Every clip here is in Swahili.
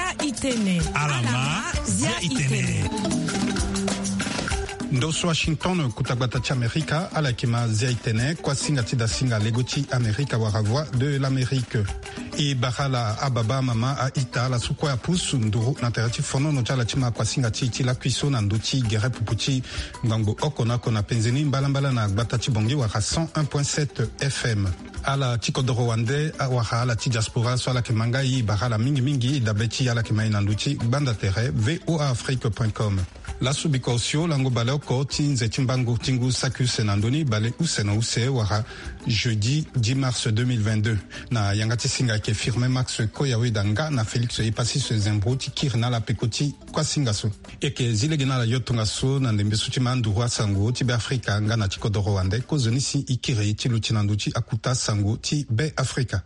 Zia Itene. Alama Zia Itene. Ndoso Washington kutagbatachi Amerika ala kima Zia Itene kwa singa tida singa legoti Amerika waravoi de l'Amérique. I bahala ababa mama a ita la sukwa ya pusu nduru na terati fono no chala chima kwa singa ti la kuiso na nduti gere pupuchi ngango okona kona penzeni mbala na gbatachi bongi waka 101.7 FM. Ala chikodoro wande waha ala ti diaspora so ala kemanga i bahala mingi dabeti ala kema inanduti banda tere voaafrique.com. La subikosio lango bale oko tinze timbango tingu sakus nandoni bale usena use waha jeudi 10 mars 2022 na yangati singa ke firme Max Koyawe danga na Felix Ipasi se zemboti kirna la pekoti kwa singaso eke zilegena la yotunga so na ndembesu timandu wa sango ti be Afrika nga na chikodoro wande ko zonisi ikire ti lutinanduti akuta sango ti be Afrika.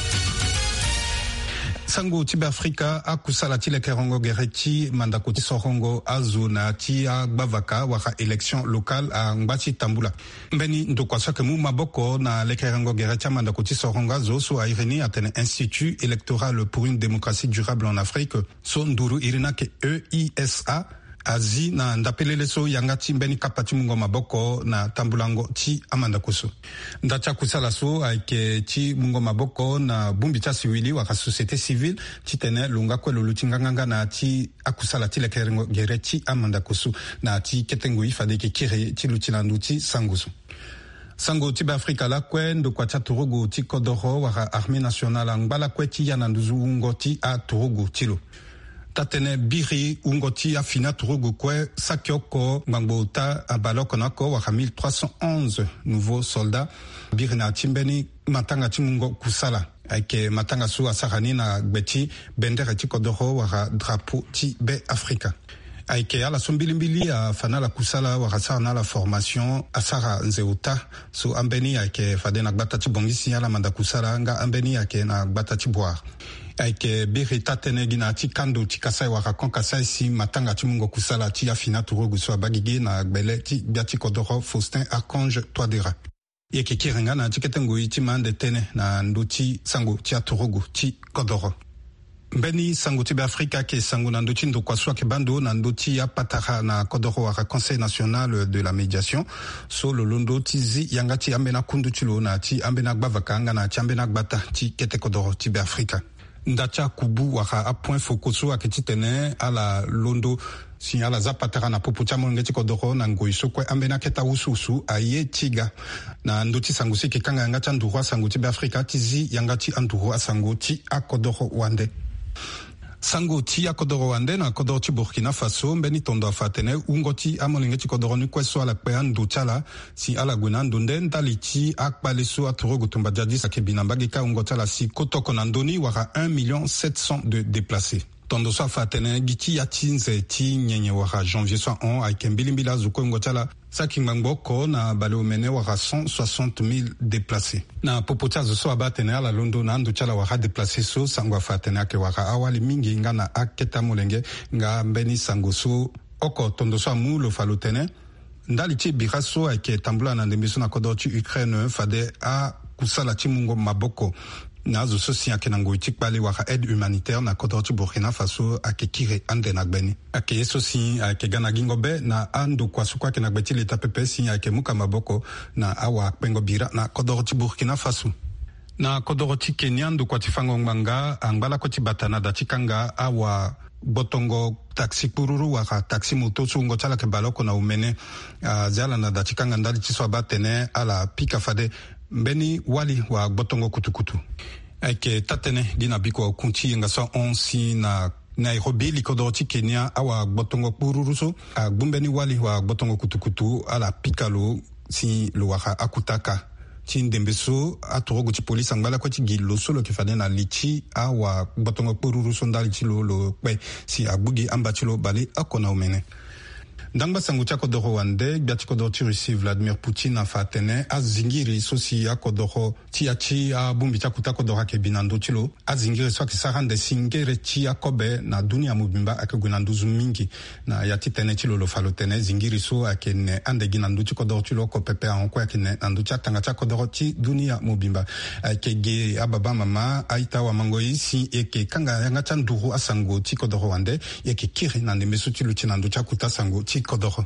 Sango tibe Afrika akusala tile kerongo gereti mandako ti sorongo azuna ti agbavaka waka election locale a ngbati tambula. Mbeni ndokwa soke mu maboko na le kerongo gereti mandako ti sorongo azo so a ireni atene Institut électoral pour une démocratie durable en Afrique so nduru irina ke EISA azi na ndapelele so yangati mbeni kapati mungo maboko na tambulango ti amanda kusu. Ndacha kusala so aike ti mungo maboko na bumbi cha siwili waka société civile ti tene lunga kwe lulutinganganga na ti akusala ti lekerengo gere ti amanda kusu na ti ketengu ifade ke kire ti lutinandu ti sangusu. Sango tibe Afrika la kwe ndo kwa cha turugu ti kodoro waka armée nationale angbala kwe ti yananduzu ungo ti a turugu tilo. Tatene biri ungoti afina turugu kwe sakyoko ngbangbo abaloko nako waka 1311 nouveaux soldats biri na timbeni matanga timungo kusala ake matanga su asarani na gbeti bendere ti kodoro waka drapeau ti be Afrika. Aike ala sombilimbili a fana la kusala waka na la formation asara nzeuta so ambeni ake fade na gbata ti bongisi ala manda kusala nga ambeni ake na gbata ti boire. Aike biri tatene gina ti kando ti kasai waka kon kasai si matanga ti mungo kusala ti afina turugu so abagige na gbele ti biati kodoro Faustin Archange Touadéra. Yeke kirenga na ti ketengo ti mande tene na nduti sango ti aturugu ti kodoro. Mbeni sango tibe Afrika ke sango na nduti ndo kwa ke bando na nduti ya patara na kodoro waka Conseil national de la médiation so lo londo tizi yangati ambena kundu tilo na ti ambena gbavaka nga na ti ambena gbata ti kete kodoro tibe Afrika. Ndacha kubu waka a point fokoso akiti tene ala londo si ala zapatara na popocha mongeti kodoro na ngoiso kwe ambena keta ususu aye tiga na nduti sango si ke kanga yangati andurwa sango tibe Afrika tizi yangati andurwa sango ti a kodoro wande. Sango ti akodoro wande na kodoro ti Burkina Faso mbeni tondo afatene ungoti amolinge ti kodoro ni kweso ala kpe andu chala si ala gwena ndunde ndali ti akpale so atorogo tumba jadi sake binambagi ka ungoti ala si kotoko na ndoni waka 1,700,000 de déplacés. Tondo so afatene giti ya tinze ti nyenye waka janvier so on aike mbilimbila zuko ungoti ala saki ngbangbo na bale omene waka 160,000 déplacés. Na popota zo so abatene ala londo na andu chala waka déplacés so sango afatene ake waka awali mingi nga na aketa molenge nga mbeni sango so oko tondo so amu lo falotene ndali ti bira so ake tambula na ndembiso na kodoro ti Ukraine fade a kusala ti mungo maboko na zo so si ake nango itik pale waka aide humanitaire na kodoro ti Burkina Faso ake kire ande na gbeni ake so si ake gana gingobe na ando kwa suko ake na gbeti leta pepe si ake muka maboko na awa pengo bira na kodoro ti Burkina Faso. Na kodoro ti Kenya ndo kwa tifango nganga angbala ko ti batana da tikanga awa botongo taxi pururu waka taxi moto so ngo chala ke baloko na umene zala na da tikanga ndali ti so abatene ala pika fade mbeni wali wa botongo kutukutu ake tatene dina biko kunti nga so onsi na Nairobi likodoro ti Kenya awa botongo pururu so bumbeni wali wa botongo kutukutu ala pikalo si lo waka akutaka ti ndembeso atorogo ti polisi angbala ko ti gi lo so lo ke fade na lichi awa botongo pururu so ndali ti lo kpe si agbugi amba ti lo bale akona umene. Dangba sangu cha kodoro wande biati kodoro ti Russie Vladimir Poutine afa tene azingiri sosi akodoro ti achi abumbi cha kuta kodoro ke binando chilo azingiri so kisarande singere chi akobe na dunia mubimba akegwinandu zumingi na yati tene chilo lo falo tene zingiri so akene ande ginandu chi kodoro chilo ko pepe anko akene nandu cha tanga cha kodoro ti dunia mubimba kege ababa mama aita wa mangoi si eke kanga yanga cha nduru asango ti kodoro wande yeke kiri nande mesu chilo chi nandu cha kuta sango ti kodoro.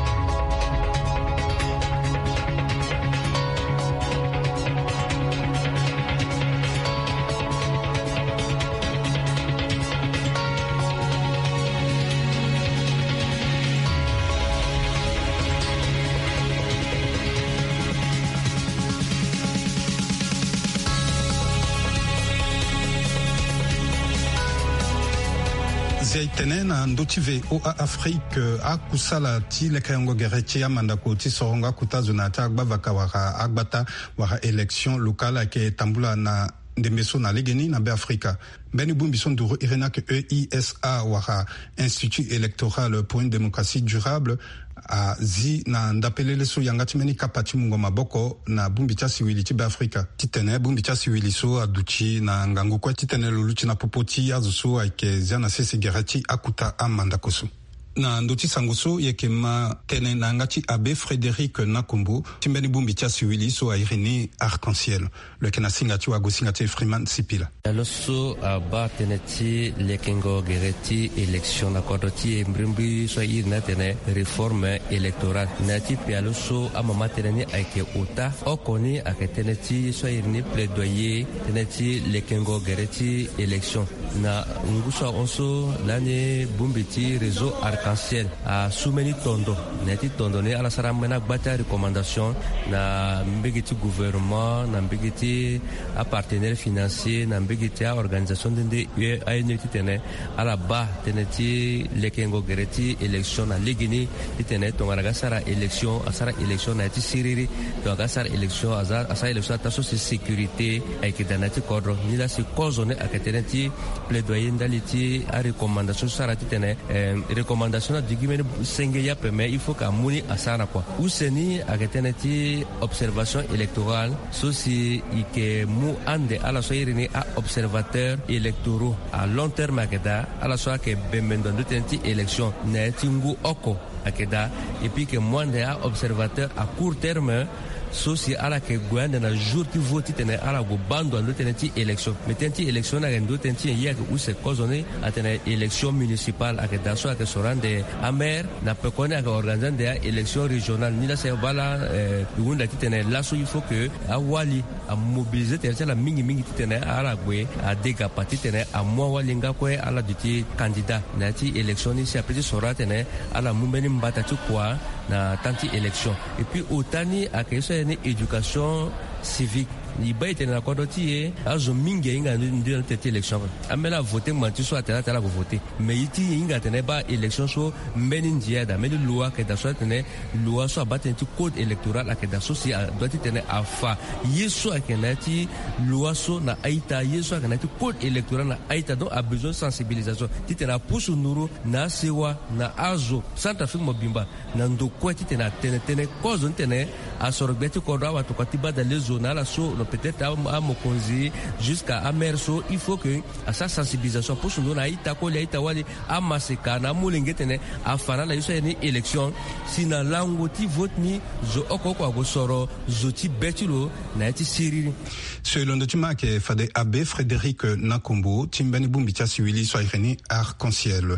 Tene na ndotive oa Afrique a kusala ti lekayango gerechi ya mandako ti soronga kutazuna ta agbavaka waka agbata waka élection locale ke tambula na ndembeso na legeni na be Afrika. Beni Bumbiso Nduru Irena ke EISA waka Institut électoral pour une démocratie durable a zi na ndapelele so yangati meni kapati mungo maboko na bumbicha siwili ti be Afrika. Titene bumbicha siwili so aduchi na ngangu kwa titene luluchi na popoti azuso aike ziana sese gereti akuta amanda kosu. Na ndoti sanguso yekema tene na ngati abe Frédéric Nakumbu timbeni bumbicha siwili so a Irene Arc-en-Ciel le kena singati wa gosingati Freeman Sipila aloso aba teneti lekengo gereti election na kodoti mbrimbi so irna tene réforme électorale nati pe aloso amama teneni aike uta okoni aketeneti so irni plaidoyer teneti lekengo gereti election na nguso onso lane bumbiti réseau Arc-en-Ciel a soumeni tondo neti tondo ne ala saramena gbata recommandation na mbegiti gouvernement na mbegiti a partenaire financier na mbegiti a organisation de UNIT tene ala ba teneti lekengo gereti election na legini tene tongara sara election asara election na ti siriri tongara sara election asa election ta so sécurité ay kidanati kodro ni la si kozone aketeneti plaidoyer ndaliti a recommandation sara tene recommandation digimene senge ya peme il faut qu'amuni asana quoi useni aketeneti observation électorale sosi ike mu ande ala so irini a observateur électoraux à long terme akeda ala so ke bemendo ndenti élection na tingu oko akeda et puis que mwande a observateur à court terme sosi ala ke gwanda na jour qui vote tene ala go bando ando teneti élection metenti élection na ndo tenti ya ke use kozone atene élection municipale akeda so ke sorande amer na pekone ak organiser des élections régionales ni la se bala bunda tene la so il faut que awali a mobiliser tene la mingi tene ala gwe a dega parti tene a moi walinga ko ala duti candidat na ti élection ni se apeti sorate ne ala mumbeni mbata tu quoi na tanti élection et puis otani akeso ni éducation civique ni baite na kodoti azo mingi inga ndio tete election amela voter manti so atela tela ko voter mais iti inga tene ba election so mbeni ndiada meli loi ke da so tene loi so abatenti code électoral akeda so si doit tene afa yeso akenati loi so na aita yeso akenati code électoral na aita donc a besoin de sensibilisation titena pusu nuru na sewa na azo Centre Afrique mobimba na ndoko titena tene cause tene asorbeti ko rawa to katiba dans les zones la so peut-être à Mokonzi jusqu'à Amerso il faut que à sa sensibilisation pour nous na ita ko ita wali amaseka na mulingetene afana la yusa ni élection sina lango ti vote ni zo okoko go soro zo ti betulo na ti siriri selon le tuma ke fade abbé Frédéric Nakumbu timbani bumbicha siwili so Irene Arc-en-Ciel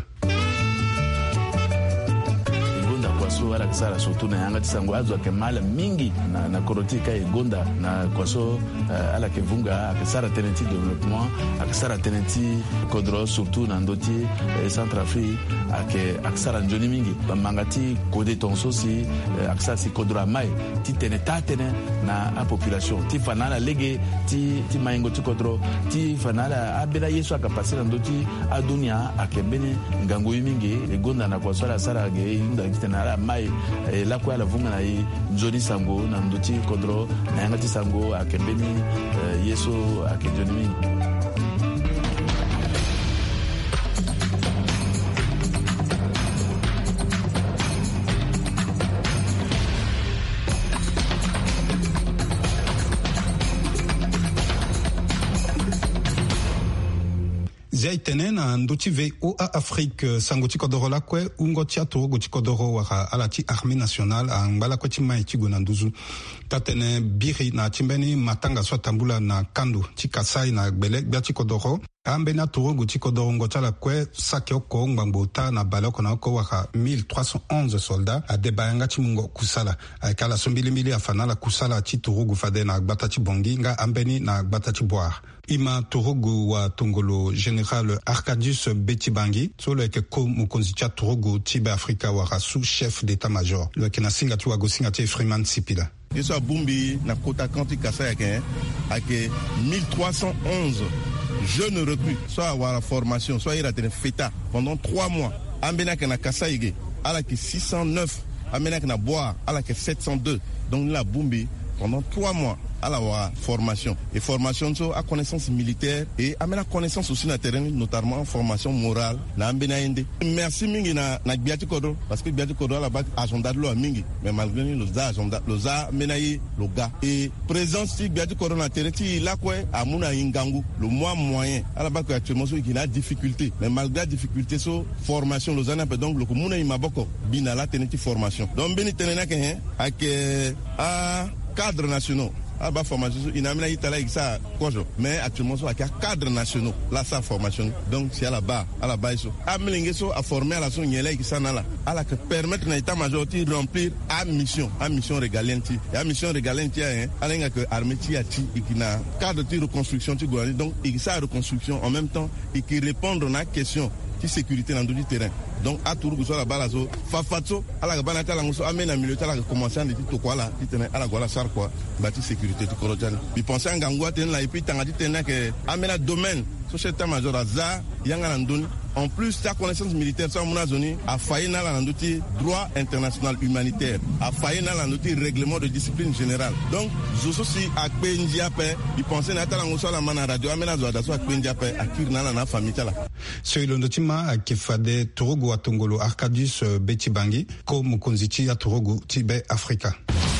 so ala kisara surtout na yanga tisango azo ke mala mingi na korotika egonda na kwaso ala ke vunga akisara tenenti développement akisara tenenti kodro surtout na ndoti Centrafrique akisara njoni mingi bamangati kode tonso si akisara si kodro mai ti tenetane na a population ti fanala lege ti maingo ti kodro ti fanala abela yeso akapasira ndoti adunia akembene ngango mingi egonda na kwaso ala sara ge inda kitana mai la kwa la vunga na njoni sango na ndoti kodro na yangati sango akembeni yeso akenjoni mingi zia itene na nduti ve OA Afrique sanguti kodoro kwe ungotia turugu kodoro waka alati armée nationale a ngala kweti maitigo na nduzu tatene biri na timbeni matanga so tambula na kandu tikasai na gbele biati kodoro ambena turugu kodoro ngotala kwe sakyo ko ngbangota na baloko na ko waka 1311 soldats a debayanga timungo kusala akala sombilimili afanala kusala ti turugu fade na gbata ti bongi nga ambeni na gbata ti boar ima turugu wa tongolo général Arcadius Betibangi solo eke ko mukonzi cha turugu tibe Afrika wa sous-chef d'état-major lo eke na singa tu wago singa ti Freeman Sipila yeso abumbi na kota kanti kasa yake ake 1311 jeunes recrues soit avoir la formation soit ira tene feta pendant 3 mois ambena ke na kasa yige ala ke 609 ambena ke na boire ala ke 702 donc la bumbi pendant 3 mois à la formation. Et formation à connaissance militaire et à la connaissance aussi na terrain, notamment formation morale. Merci mingi na Biati Kodo parce que Biati Kodo la bas agenda de l'eau mingi. Mais malgré nous agenda, l'oza menaï le gars. Et présence de Biati Kodo na terrain, il a quoi à Mouna Ingangu, le mois moyen. À la bas actuellement il a difficulté. Mais malgré la difficulté so formation l'oza n'a pas donc le Mouna Imaboko binala tenir formation. Donc beni tenena ke avec cadres nationaux. Ah bah formation il n'a pas été là ça mais actuellement sur la cadre nationaux là sa formation donc c'est à la base ça amener ça à former à la son yela qui ça là à la que permettre na état major de remplir à mission régalienne et à mission régalienne hein alenga que armée ti qui na cadre de reconstruction ti donc il ça reconstruction en même temps et qui répondre à question qui sécurité dans le terrain donc à tout sur la balazo fafatso ala ga banata la ngoso amena milieu tala commencer en tout quoi là titene ala gola sar quoi bâti sécurité du korojan bi penser en gangwa ten la et puis tanga titene que amena domaine société major aza yanga ndoni en plus ta connaissance militaire ça mon zone a failli dans la ndoti droit international humanitaire a failli dans la ndoti règlement de discipline générale donc zoso si akpenji ape bi penser na tala ngoso la mana radio amena zo da so akpenji ape akir na famille tala so ilondotima akifade turugu wa tongolo Arcadius Betibangi ko mukonzichi ya turugu tibe Afrika.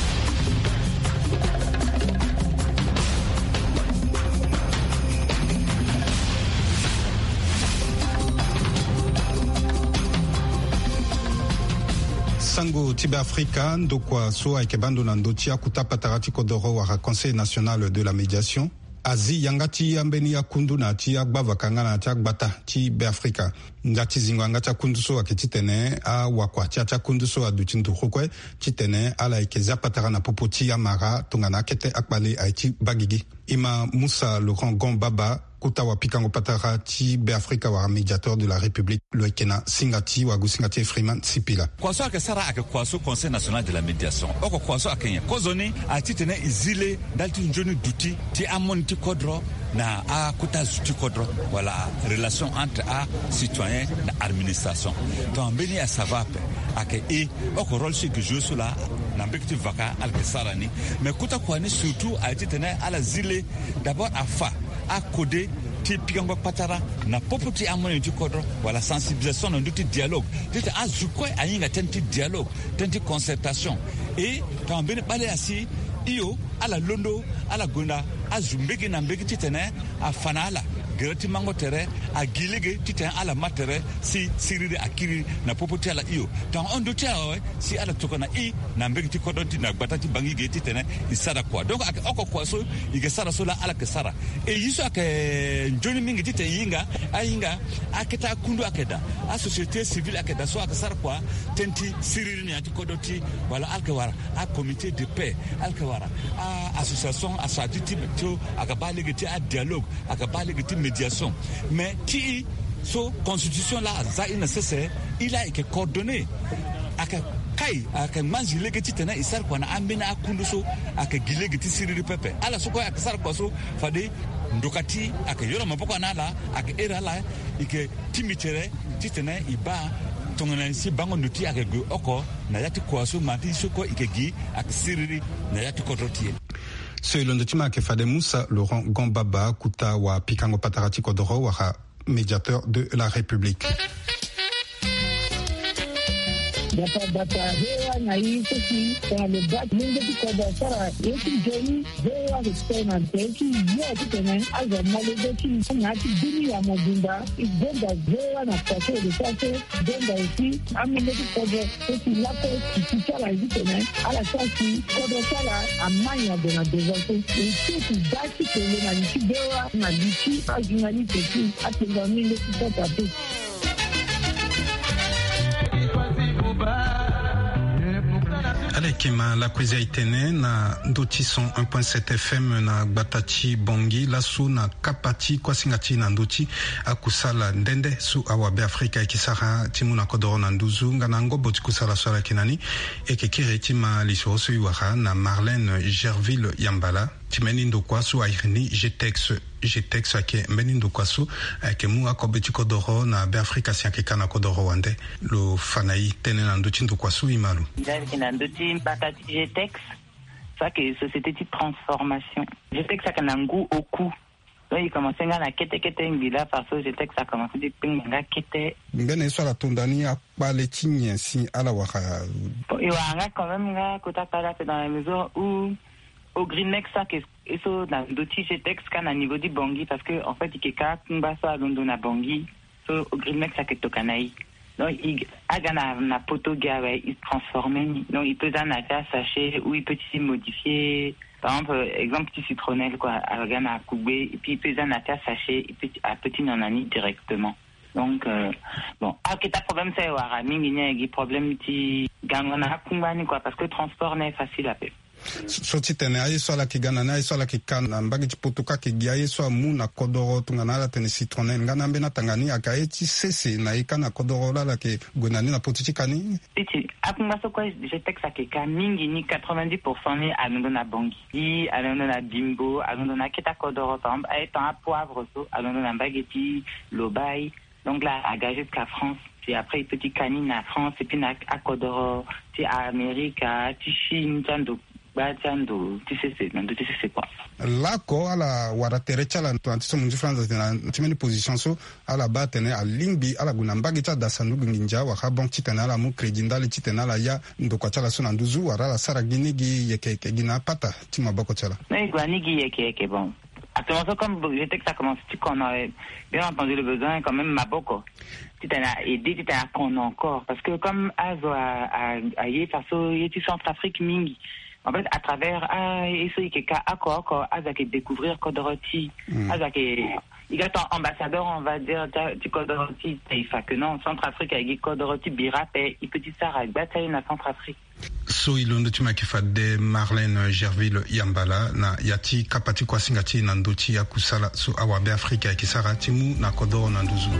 Sango tibe Afrika ndokwa so aikebando na ndotia kutapa tarati kodoro wa Conseil national de la médiation azi yangati ambeni ya kundu na ti agbava kanga na ti agbata ti be Afrika ngati zingo ngati kundu so akititene a wakwa ti kundu so adutindu khokwe titene ala ikeza patara na popoti ya mara tongana kete akbale aiti bagigi ima Moussa Laurent Gombaba kuta wa pikango patara ti be Afrika wa médiateur de la République le kena singati wa gusingati Freeman Sipila kwaso akasara akakwaso Conseil national de la médiation oko kwaso akenya kozoni atitene izile dalti njoni duti ti amonti kodro na a kuta zuti kodro voilà relation entre a citoyen na administration donc beni a savape ake e oko rôle ce que joue cela na mbekti vaka alkesarani mais kuta kwani surtout atitene ala zile d'abord afa a codé ti pikango patara na popoti amoni ti kodro wala sensibilisation na nduti dialogue tete azukwe ayinga tenti dialogue tenti concertation et tambene bale asi iyo ala londo ala gonda azumbegi na mbegi titene afanala gerati mango tere agilege titene ala matere si siride akiri na popoti ala iyo tan ondo tia si ala tokona i na mbegi ti kodoti na gbata ti bangi ge titene isara kwa donc oko kwa so ige sara so la ala ke sara e yiso ake njoni mingi tite yinga ayinga aketa kundu akeda a société civile akeda so akasara kwa tenti siride ni ati kodoti wala alkewara a comité de paix alkewara a association asatiti to akabalege ti a dialogue akabalege ti médiation mais qui so constitution là ça est nécessaire il a été coordonné aka kai aka manjile ke titena isar kwa na ambina akundu so aka gilege ti siriri pepe ala so ko aka sar kwa so fade ndokati aka yoro mapoko na la aka era la ike timitere titena iba tongana si bango nduti aka go oko na yati kwa so mati so ko ikegi aka siriri na yati kodrotie so ilondotima ke fade Moussa Laurent Gombaba kuta wa pikango patarati kodoro wa médiateur de la République. data hewa na hii sisi kwa le back mingi tukoda sara yeki jeni hewa kutena teki yote tena aza malezeki ngati dini ya mobimba igenda hewa na pato de pato denda ici amene tukoda sisi lapo kisala hizi tena ala sasi kodo sala amanya de na devote ici dati kele na nchi hewa na nchi ajunali teki atenga mingi tukoda tu. Ale kima la kwezia itene na ndoti son 1.7 FM na gbatachi bongi lasu na kapati kwa singati na ndoti akusala ndende su awabe Afrika ikisara timu na kodoro na nduzu ngana ngobo tikusala swala kinani ekekire tima lishoso yuwaha na Marlène Gerville Yambala timeni ndokwasu airini Jetex ake mbeni ndokwasu ake mu akobe tikodoro na be Afrika siake kana kodoro wande lo fanai tene na ndoti ndokwasu imalu na ndoti batati Jetex ça que société de transformation Jetex ça kana ngu oku. Donc, il commençait à la kete ngila parce que j'étais que ça commençait de pinga kete. Ngene soit la tondani a pas les tignes si à la waka. Et wanga quand même nga kota kala c'est dans la mesure où au Greenmex ça que eso dans d'autres j'étais que à niveau du Bangui parce que en fait il keka kumba ça London na Bangui so au Greenmex ça que tokanai. Donc il agana na poto gawe il se transformer donc il peut en acheter sachet ou il peut s'y modifier. Par exemple, petit citronnelle, quoi, à Gana Koubé, et puis il peut en acheter sachet, et puis à petit nanani directement. Donc, bon, qu'est-ce que problème c'est, Warami, il y a un problème qui gagne à Kumbani, quoi, parce que le transport n'est facile à faire. Soti tene aye so la ki gana na so la ki kana mbagi potuka ki giaye so mu na kodoro tungana la tene citronnelle ngana mbena tangani akaye ti sese na ikana kodoro la ke gonani na potiti kani titi apunga so quoi je texte à ka mingi ni 90% ni alondo na Bangui alondo na Bimbo alondo na Keta Kodoro par exemple étant à poivre so alondo na Mbageti Lobai donc là à gagé jusqu'à France. Et après petit canine à France et puis à Kodoro ti à Amérique à Chine tando batando tu sais quoi là ko ala waratere chala antiso munji France na timeni position so ala batene a lingbi ala gunambagi ta dasandu nginja wa habon titana la mu credit ndali titana la ya ndoko chala so na nduzu wara la sara ginigi yeke gina pata tima bako chala mais guanigi yeke bon actuellement comme j'étais que ça commence qu'on a bien entendu le besoin quand même maboko titana aidé titana qu'on encore parce que comme azo a yé faso yeti Centrafrique mingi. En fait, à travers découvrir Kodoroti, il y a un ambassadeur, on va dire, du Kodoroti, il fait que non, Centrafrique avec Kodoroti, Birap et Petit Sarah, bataille na Centrafrique. So ilondo tima kifade Marlène Gerville Yambala na yati kapati kwa singati na ndoti ya kusala so awabe Afrika kisara timu na Kodoro na nduzu.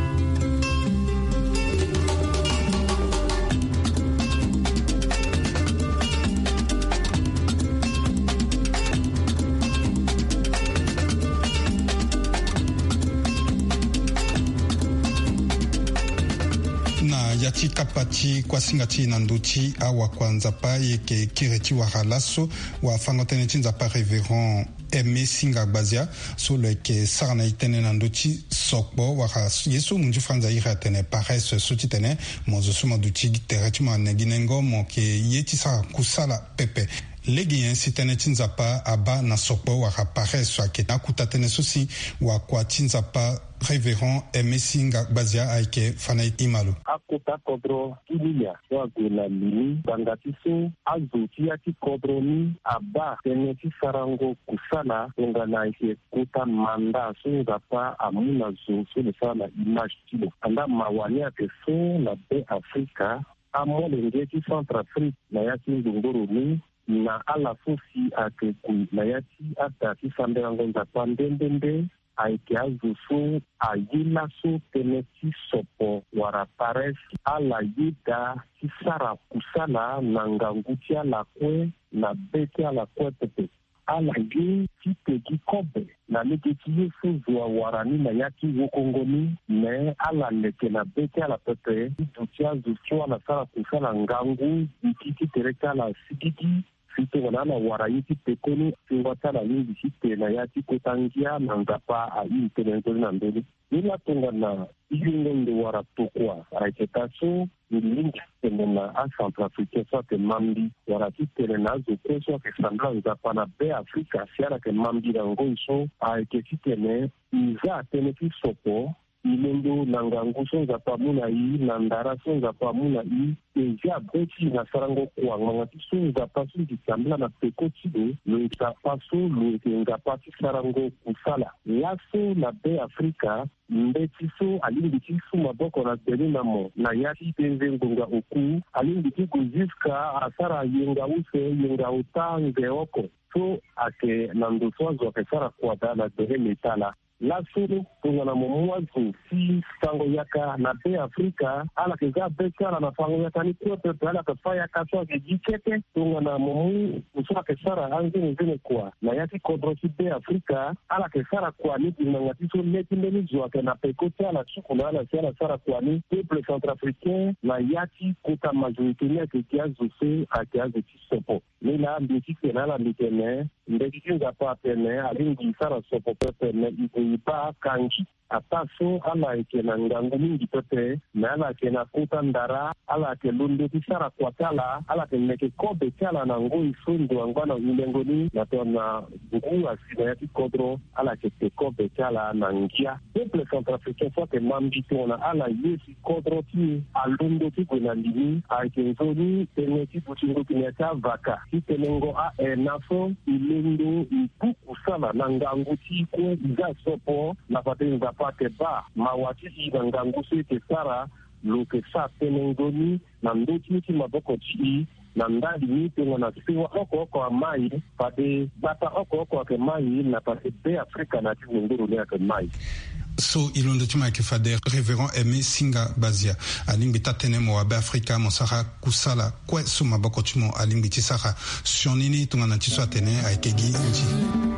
Yati kapati kwa singati na nduti awa kwanza pa yeke kireti wa halaso wa fangotene tinza pa Révérend Aimé Singa Gbazia so leke sarana itene na nduti sokbo wa yeso munju franza ira tene paresse suti tene mozo suma duti tereti ma neginengo mo ke yeti sa kusala pepe legi yensi tene tinzapa aba na sokbo wa paresse wa ke nakuta tene sosi wa kwa tinzapa Révérend Aimé Singa Gbazia aike fana imalu akota kodro kiliya so agula lini bangatiso azuti ati kodro ni aba teneti sarango kusala ngana ike kuta manda so ngapa amuna zo so le sala image kilo anda mawani ate so na be Afrika amo lengeti Centrafrique na yati ngongoro ni na ala fosi ate ku na yati ata kisambera ngonza pandendende aike azusu ayila so teneti sopo wara pares ala yida kisara kusala na nganguti ala kwe na bete ala kwe pepe ala ge kitegi kobe na negeti yesu zwa warani na yaki wokongoni me ala leke na bete ala pepe duti azusu ala sara kusala ngangu ikiki tereka ala sikiki sito wanana warayiti pekoni ngwatala nyingi site na yati kotangia na ngapa a intelenkoli na mbele ila tonga na ilingo ndo wara tokwa aiketaso ilingi tenena a Centrafrique soit que mambi warati tenena zote soit que semblant zapana be Afrika siara que mambi rango iso a que si tene iza tene ki sopo ilendo nangangu sonza pamuna hii na ndara sonza pamuna hii eja beti na sarango kwa ngati sonza pasu kisambla na peko chido le pasu le ngapati sarango kusala laso na be Afrika mbetiso alimbitiso maboko na denamo na yati tenze ngonga oku alimbiti kuziska asara yenga use yenga utange oko so ake nandoswazo akesara kwa dala dele metala la suru tungana mumwazu si sango yaka na be Afrika ala keza beka na fango yaka ni kwa ala kafaya kaswa kijikete tungana mumu usura kesara anzini zine kwa na yati kodrosi be Afrika ala kesara kwa ni ngatiso leti mbenizo ake na pekote ala suku na ala siala sara kwa ni peuple centrafricain na yati kuta majoritenia kekiazu se akiazu kisopo nila ambitike na ala mbitene mbekikinga pa pene alingi sara sopo pepene ipa kanji ataso ala eke na ngangu mingi pepe na ala eke na kuta ndara ala eke lundu kisara kwa tala ala eke neke kobe tala na ngui sundu angwana ulengoni na tona buku asina yati kodro ala eke te kobe tala na ngia peuple centrafricain sote mambi tona ala yesi kodro ti alundu ti kwena lini a eke nzoni tene ti puchingo kinyata vaka ti tenengo a enafo ilendo ipuku sala na ngangu ti kwe iza sopo na patenza pate ba mawatisi na ngangu sete sara loke sa tenengoni na ndoti ti maboko chi na ndali ni tengo na siwa oko amai pade bata oko ake mai na pate be Afrika na ti nguru le ake mai so ilondo tima ke fader révérend Aimé Singa Bazia alimbi tatene mo abe Afrika mo sara kusala kwe suma boko timo alimbi tisara sionini tungana tiso atene aikegi nji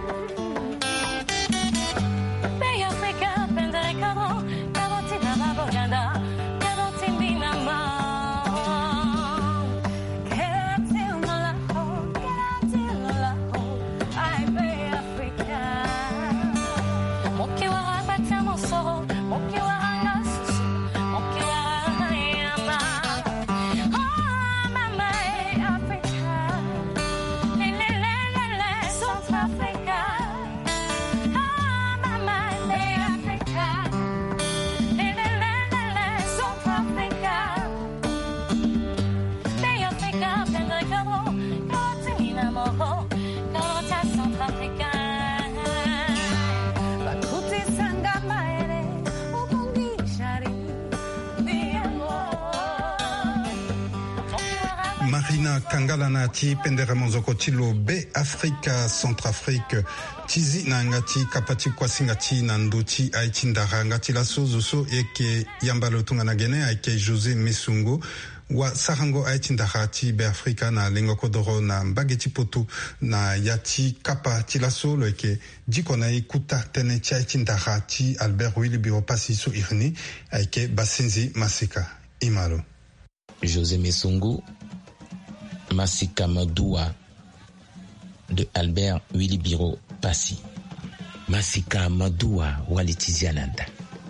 Marina Kangala na ti pendera monzoko tilo be Afrika Centrafrique tizi na ngati kapati kwa singati na nduti aichindara ngati la sozo eke yambalo tungana gene ake José Mesungu wa sarango aichindara ti be Afrika na lengo kodoro na mbageti potu na yati kapa ti la solo eke diko na ikuta tene ti aichindara ti Albert Willy Biro Pasi so irni ake Basenzi Masika Imalo José Mesungu Masika Madoua de Albert Willy Biro Pasi. Masika Madoua Walitizia Nanda.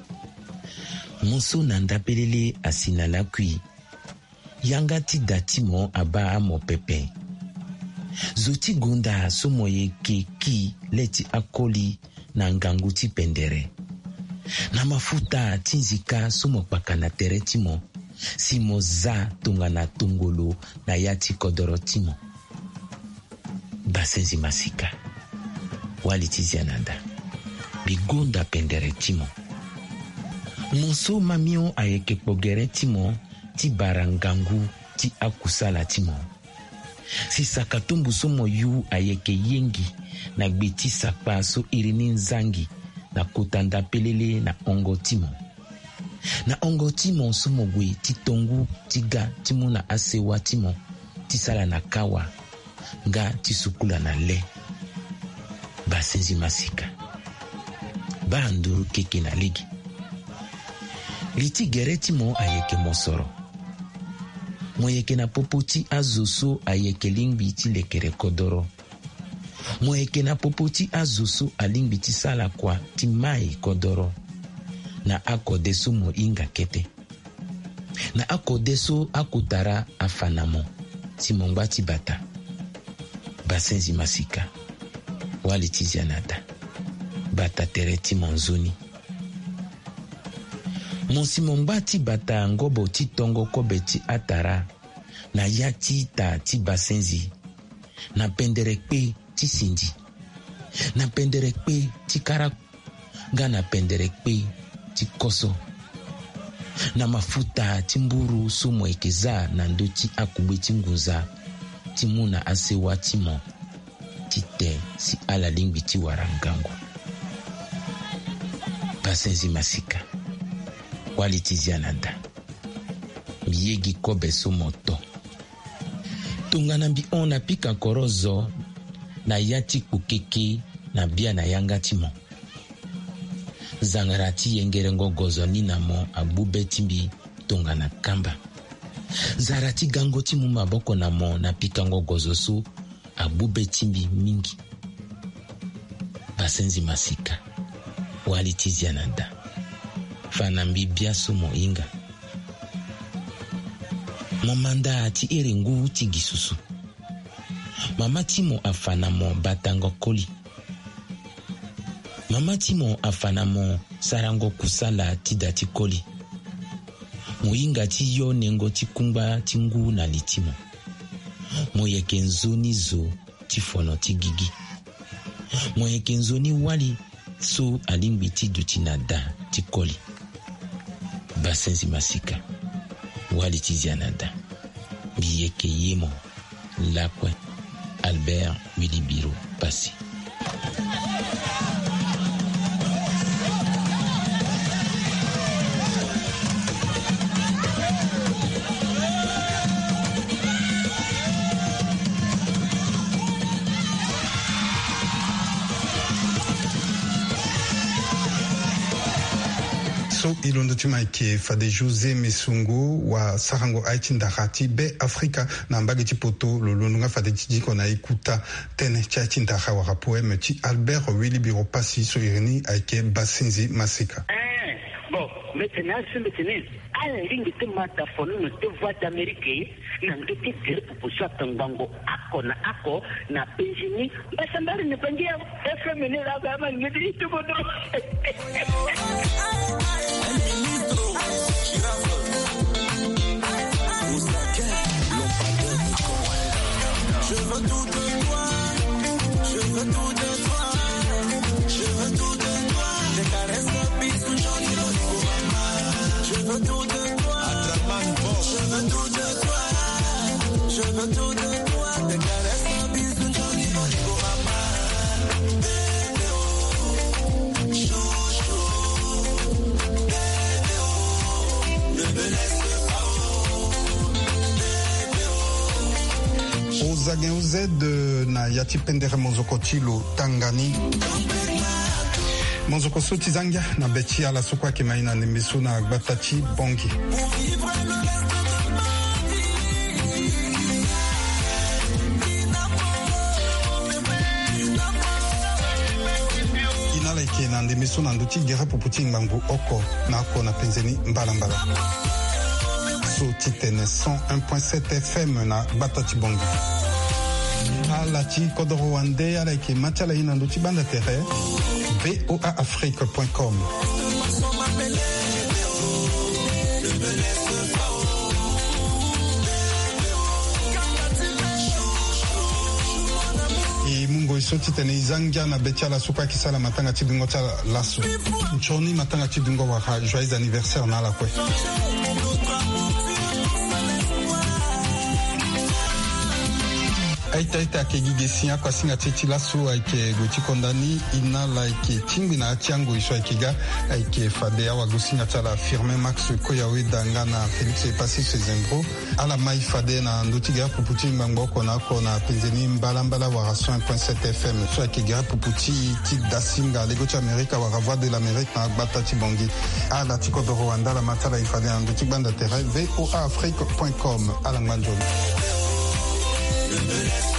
Monso Nanda pelele asina lakui. Yangati datimo aba amo pepe. Zoti gunda somoye keki leti akoli na nganguti pendere. Na mafuta tinzika somo pakana teretimo. Simo za tungana tungolo na yati kodoro timo. Basenzi Masika Walitizia Nanda Bigonda pendere timo. Monso mamio ayeke pogere timo ti barangangu ti akusala timo. Si sakatumbu somo yu ayeke yengi na gbeti sakpa so irini nzangi na kotanda pelele na ongo timo. Na ongo timo somo gwe ti tongu ti ga timo na asewa timo ti sala na kawa nga ti sukula na le. Basenzi Masika Banduru keke na ligi. Liti gere timo ayeke mosoro. Moyeke na popoti azoso ayeke lingbi ti lekere kodoro. Moyeke na popoti azoso alingbi ti sala kwa ti mai kodoro. Na akode sumo inga kete. na akode so akutara afanamo ti mongba ti bata basenzi masika wali ti zianada bata tere ti monzoni monsi mongba ti bata ngobo ti tongo kobe ti atara na ya ti ta ti basenzi na pendere kpe ti sindi na pendere kpe ti kara ga na pendere kpe ti koso na mafuta ti mburu so mo ekeza na ndo ti akube ti ngunza ti mu na asewa ti mo ti te si ala lingbi ti warangango basenzi masika wali ti zianada miyegi kobe so mo to tongana mbi on na pika korozo na yati kukeke na bia na yanga ti mo zangara ti yengere ngogozo ni na mo agbube ti mbi tongana kamba zara ti gango ti mu maboko na mo na pika ngogozo so agbube ti mbi mingi basenzi masika wali ti zianada fana mbi bia so mo inga momanda ti erengu ti gisusu mama ti mo afana mo batango koli mama ti mo afana mo sarango kusala ti dati koli moyinga ti yo nengo ti kungba ti ngu na litimo moyeke nzoni zo ti fono ti gigi moyeke nzoni wali so alingbi ti duti na da ti koli basenzi masika wali ti zianada biyeke yemo lakwe Albert Wilibiro Passy. So ilondo tima ke fade Jose Mesungu wa sarango aichi ndarati be Afrika na mbage ti poto lolondo nga fade jiko na ikuta tene chachi ndara wa poème ti Albert Wilibiro Passy so irini aike basenzi masika. Bon, maintenant c'est maintenant à la ligne de mataphone de voix d'Amérique na ngiti dire pour ça tangango ako na penjini basambari ne pangia FM ne la gama ngiti to bodo. Je veux tout de toi, je veux tout de toi, je veux tout de toi. Des caresses de bisous, j'en ai d'autres pour maman. Je veux tout de toi, je veux tout de toi, je veux tout de toi. Des caresses de bisous, j'en ai d'autres pour maman. Bébé oh, chouchou, bébé oh, ne me laisse pas oh. Ozagen uzed na yati pendere monzoko tilo tangani monzoko soti zangia na beti ala sokwa ke maina nembeso na gbatachi bongi inala ike na ndembeso na nduti gera puputi ngambu oko na ako na penzeni mbala soti tene 101.7 FM na gbatachi bongi ala ti kodoro wande ala ke machala ina ndo ti banda tere voaafrique.com e mungo isoti tene izangia na betala suka kisala matanga ti dingo tala lasso nchoni matanga ti dingo wa joyeux anniversaire na la kwe aita ke gigesia kwa singa titi laso aike goti kondani ina like tingwi na atiango iso aikiga aike fade awa gosinga tala firme Max Koyawe danga na Felix Passy Sezembro ala mai fade na ndotiga puputi mbangoko na penzeni mbala wa 101.7 FM so aikiga puputi ti dasinga legoti Amerika wa voix de l'Amérique na gbata ti bongi ala tiko do Rwanda la matala ifade na ndoti banda terre voaafrique.com ala manjoni